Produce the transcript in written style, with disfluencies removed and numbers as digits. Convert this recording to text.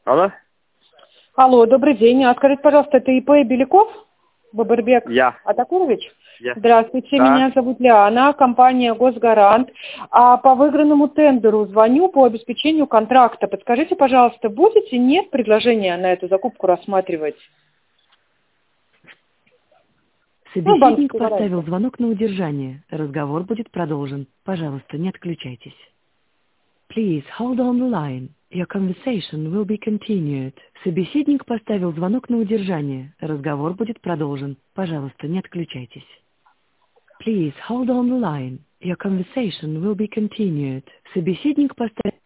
Алло? Алло, добрый день. Скажите, пожалуйста, это ИП Беляков? Бабырбек Я. Атакурович? Я. Здравствуйте, Да. меня зовут Лиана, компания «Госгарант». По выигранному тендеру звоню по обеспечению контракта. Подскажите, пожалуйста, будете, нет предложения на эту закупку рассматривать? Собеседник банковский поставил вариант. звонок на удержание. Разговор будет продолжен. Пожалуйста, не отключайтесь. Please hold on the line. Your conversation will be continued. Собеседник поставил звонок на удержание. Разговор будет продолжен. Пожалуйста, не отключайтесь. Please hold on the line. Your conversation will be continued. Собеседник поставил...